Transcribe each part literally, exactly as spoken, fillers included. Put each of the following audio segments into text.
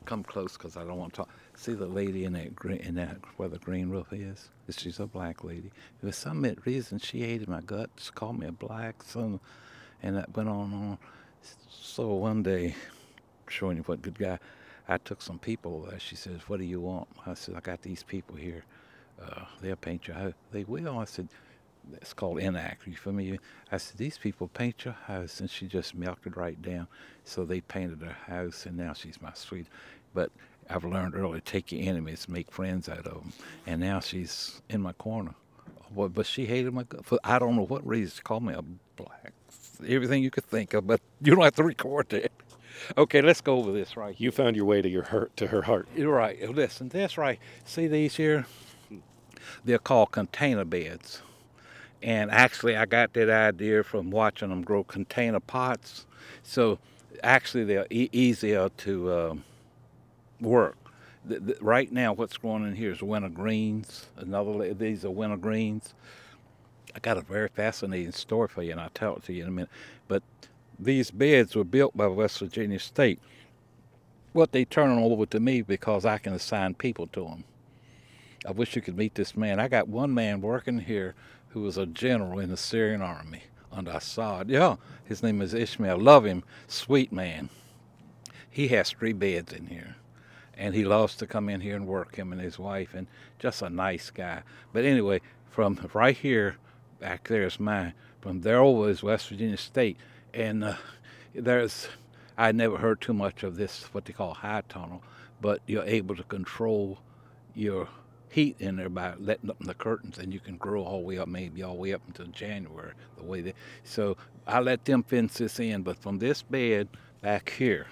come close because I don't want to talk. See the lady in that green, in that where the green roof is? She's a black lady. For some reason, she hated my guts, called me a black son, and that went on and on. So one day, showing you what good guy, I took some people there. She says, "What do you want?" I said, "I got these people here. Uh, they'll paint your house." They will. I said, "It's called Enact. You familiar?" I said, "These people paint your house," and she just melted right down. So they painted her house, and now she's my sweet. But I've learned early, take your enemies, make friends out of them. And now she's in my corner. Well, but she hated my gut. For I don't know what reason. She called me a black. Everything you could think of, but you don't have to record that. Okay, let's go over this right here. You found your way to your heart, to her heart. You're right. Listen, this right. See these here? They're called container beds. And actually, I got that idea from watching them grow container pots. So actually, they're e- easier to uh, work. The, the, right now, what's going on here is winter greens. Another, these are winter greens. I got a very fascinating story for you, and I'll tell it to you in a minute. But these beds were built by West Virginia State. What they turn them over to me because I can assign people to them. I wish you could meet this man. I got one man working here who was a general in the Syrian army under Assad. Yeah, his name is Ishmael. Love him, sweet man. He has three beds in here. And he loves to come in here and work, him and his wife, and just a nice guy. But anyway, from right here, back there is mine. From there over is West Virginia State. And uh, there's, I never heard too much of this, what they call high tunnel, but you're able to control your heat in there by letting up the curtains, and you can grow all the way up, maybe all the way up until January, the way they, so I let them fence this in. But from this bed back here,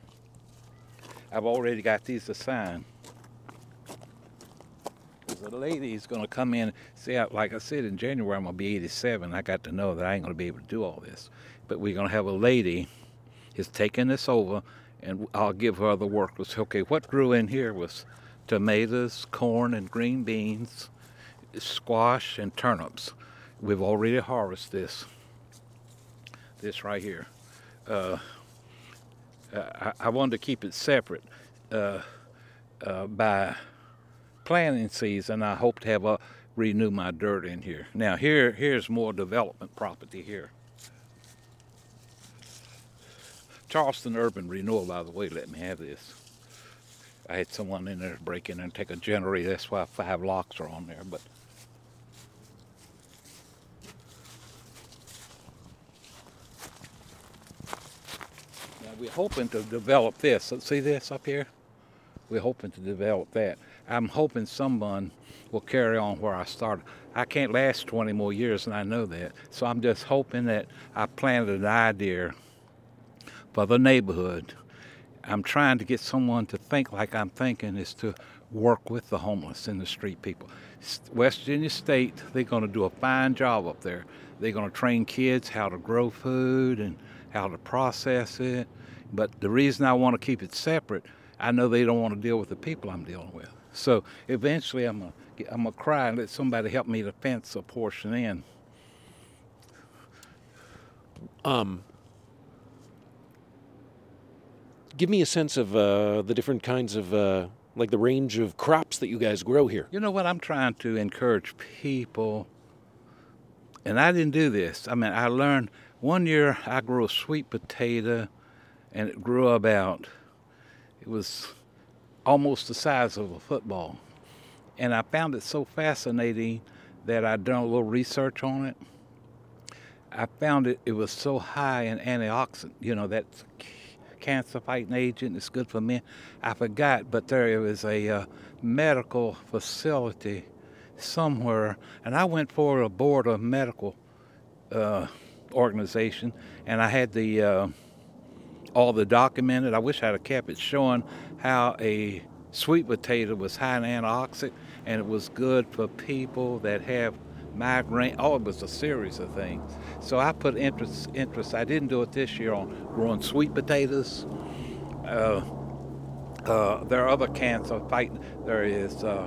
I've already got these assigned. The lady's going to come in. See, like I said, in January, I'm going to be eighty-seven. I got to know that I ain't going to be able to do all this. But we're going to have a lady who's taking this over, and I'll give her the workers. Okay, what grew in here was tomatoes, corn, and green beans, squash, and turnips. We've already harvested this. This right here. Uh, I, I wanted to keep it separate uh, uh, by planting season. I hope to have a renew my dirt in here. Now here, here's more development property here. Charleston Urban Renewal, by the way, let me have this. I had someone in there break in and take a generator. That's why five locks are on there. But now we're hoping to develop this. See this up here? We're hoping to develop that. I'm hoping someone will carry on where I started. I can't last twenty more years, and I know that. So I'm just hoping that I planted an idea for the neighborhood. I'm trying to get someone to think like I'm thinking, is to work with the homeless and the street people. West Virginia State, they're going to do a fine job up there. They're going to train kids how to grow food and how to process it. But the reason I want to keep it separate, I know they don't want to deal with the people I'm dealing with. So eventually I'm going to I'm gonna cry and let somebody help me to fence a portion in. Um... Give me a sense of uh, the different kinds of, uh, like the range of crops that you guys grow here. You know what? I'm trying to encourage people, and I didn't do this. I mean, I learned one year I grew a sweet potato, and it grew about, it was almost the size of a football. And I found it so fascinating that I done a little research on it. I found it, it was so high in antioxidant, you know, that's cancer fighting agent. It's good for men. I forgot, but there was a uh, medical facility somewhere, and I went for a board of medical uh, organization, and I had the uh, all the documented. I wish I'd have kept it, showing how a sweet potato was high in antioxidant, and it was good for people that have migraine. Oh, it was a series of things. So I put interest, interest. I didn't do it this year on growing sweet potatoes. Uh, uh, there are other cancer fighting. There is uh,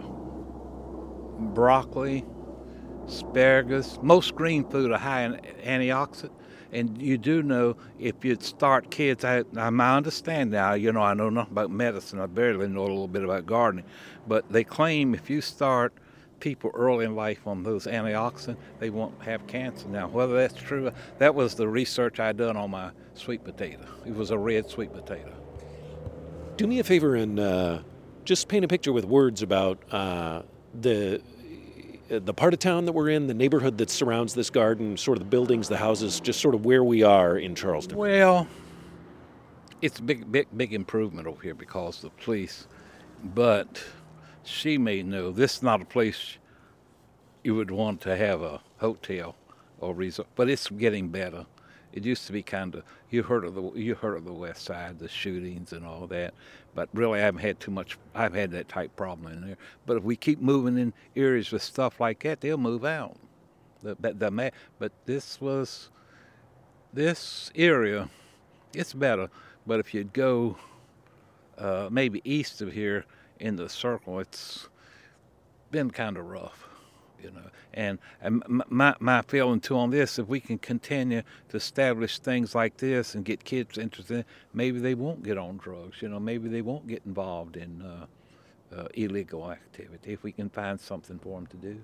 broccoli, asparagus. Most green food are high in antioxidant. And you do know if you'd start kids, I, I understand now, you know, I know nothing about medicine. I barely know a little bit about gardening. But they claim if you start people early in life on those antioxidants, they won't have cancer. Now, whether that's true, that was the research I done on my sweet potato. It was a red sweet potato. Do me a favor and uh, just paint a picture with words about uh, the the part of town that we're in, the neighborhood that surrounds this garden, sort of the buildings, the houses, just sort of where we are in Charleston. Well, it's a big, big, big improvement over here because of the police. But she may know this is not a place you would want to have a hotel or resort, but it's getting better. It used to be kind of, you heard of the you heard of the West Side, the shootings and all that, but really I haven't had too much. I've had that type problem in there. But if we keep moving in areas with stuff like that, they'll move out. The, the, the but this was this area, it's better. But if you'd go uh, maybe east of here in the circle, it's been kind of rough. You know, and, and my my feeling too on this, if we can continue to establish things like this and get kids interested, maybe they won't get on drugs. You know, maybe they won't get involved in uh, uh, illegal activity if we can find something for them to do.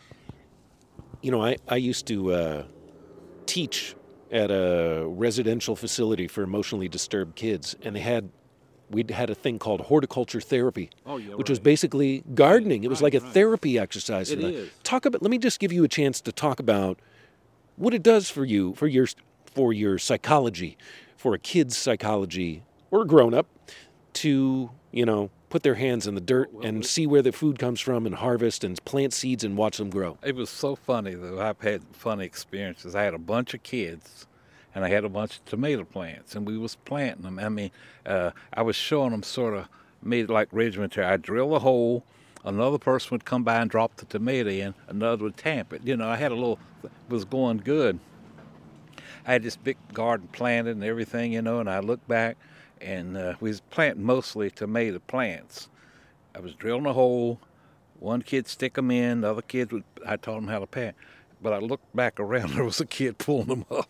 You know, I I used to uh, teach at a residential facility for emotionally disturbed kids, and they had. We'd had a thing called horticulture therapy, oh, yeah, which right. was basically gardening. It was right, like a right. therapy exercise. It for that. is. Talk about. Let me just give you a chance to talk about what it does for you, for your for your psychology, for a kid's psychology or a grown up, to you know put their hands in the dirt Well, and it, see where the food comes from and harvest and plant seeds and watch them grow. It was so funny though. I've had funny experiences. I had a bunch of kids. And I had a bunch of tomato plants, and we was planting them. I mean, uh, I was showing them sort of made like regimentary. I'd drill a hole, another person would come by and drop the tomato in, another would tamp it. You know, I had a little, it was going good. I had this big garden planted and everything, you know, and I looked back, and uh, we was planting mostly tomato plants. I was drilling a hole, one kid stick them in, the other kid, would, I taught them how to plant. But I looked back around, there was a kid pulling them up.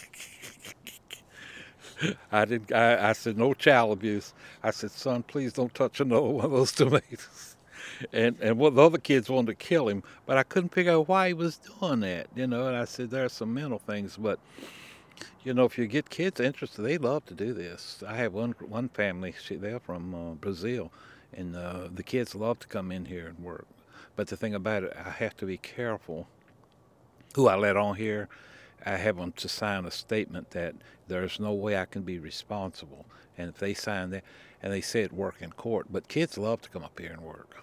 I did. I, I said, no child abuse. I said, son, please don't touch another one of those tomatoes. And and one of the other kids wanted to kill him, but I couldn't figure out why he was doing that, you know. And I said, there are some mental things, but you know, if you get kids interested, they love to do this. I have one one family. She, they're from uh, Brazil, and uh, the kids love to come in here and work. But the thing about it, I have to be careful who I let on here. I have them to sign a statement that there's no way I can be responsible. And if they sign that, and they say it work in court, but kids love to come up here and work.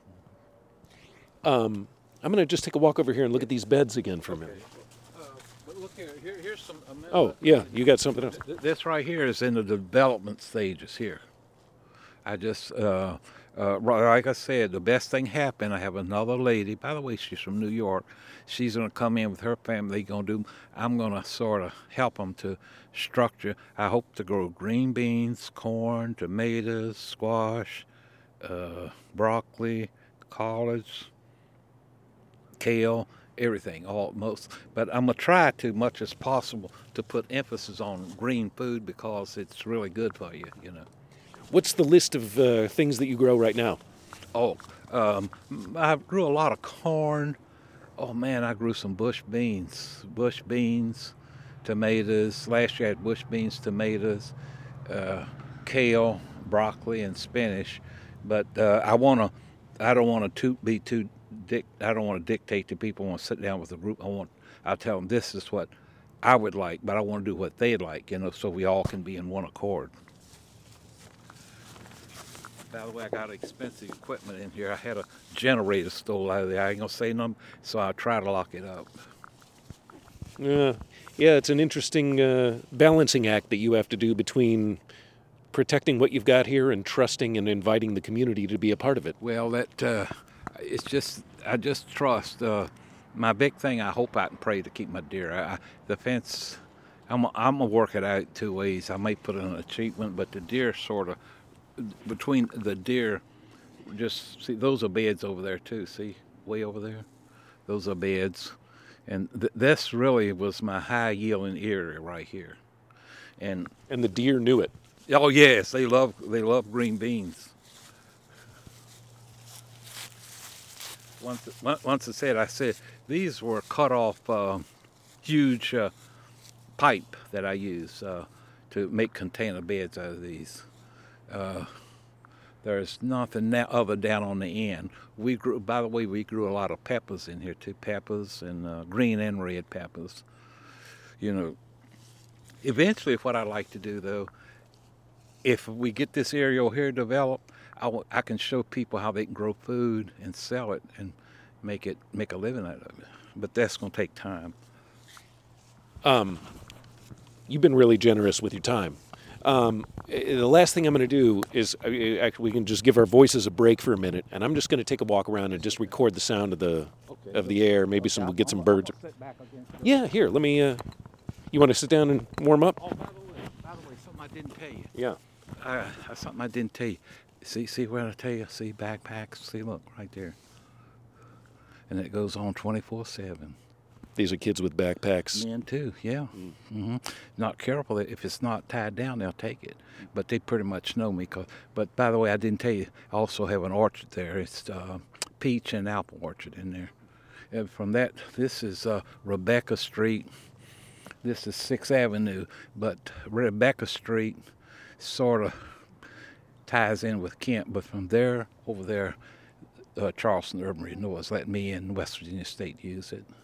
Um, I'm going to just take a walk over here and look at these beds again for a minute. Uh, but look here, here here's some. Oh, yeah, you got something else. This right here is in the development stages here. I just, uh, uh, like I said, the best thing happened. I have another lady. By the way, she's from New York. She's going to come in with her family. They're going to do. I'm going to sort of help them to structure. I hope to grow green beans, corn, tomatoes, squash, uh, broccoli, collards, kale, everything, almost. But I'm going to try to, much as possible, to put emphasis on green food because it's really good for you, you know. What's the list of uh, things that you grow right now? Oh, um, I grew a lot of corn. Oh, man, I grew some bush beans, bush beans, tomatoes. Last year I had bush beans, tomatoes, uh, kale, broccoli, and spinach. But uh, I want to, I don't want to be too, dic- I don't want to dictate to people. I want to sit down with a group. I want, I'll tell them this is what I would like, but I want to do what they'd like, you know, so we all can be in one accord. By the way, I got expensive equipment in here. I had a generator stole out of there. I ain't gonna say nothing, so I'll try to lock it up. Yeah, yeah, it's an interesting uh, balancing act that you have to do between protecting what you've got here and trusting and inviting the community to be a part of it. Well, that uh, it's just I just trust. Uh, my big thing, I hope I can pray to keep my deer. I, the fence, I'm I'm gonna work it out two ways. I may put in an achievement, but the deer sort of. Between the deer, just see those are beds over there too. See, way over there, those are beds, And th- this really was my high yielding area right here. And And the deer knew it. oh yes, they love they love green beans. Once once once I said I said these were cut off uh, huge uh, pipe that I use uh, to make container beds out of these. Uh, there's nothing na- other down on the end. We grew, by the way, we grew a lot of peppers in here too, peppers and uh, green and red peppers. You know, eventually, what I like to do though, if we get this area here developed, I, w- I can show people how they can grow food and sell it and make it make a living out of it. But that's going to take time. Um, you've been really generous with your time. Um, eh, the last thing I'm going to do is uh, actually we can just give our voices a break for a minute, and I'm just going to take a walk around and just record the sound of the of the air. Maybe some we'll get some birds. Yeah, here. Let me. Uh, you want to sit down and warm up? Oh, by the way, by the way, something I didn't tell you. Yeah. Uh, something I didn't tell you. See, see where I tell you? See backpacks. See, look right there. And it goes on twenty-four seven. These are kids with backpacks. Men too, yeah. Mm. Mm-hmm. Not careful. If it's not tied down, they'll take it. But they pretty much know me. Cause, but by the way, I didn't tell you, I also have an orchard there. It's uh, peach and apple orchard in there. And from that, this is uh, Rebecca Street. This is sixth Avenue. But Rebecca Street sort of ties in with Kent. But from there, over there, uh, Charleston Urban Renewal has let me and West Virginia State use it.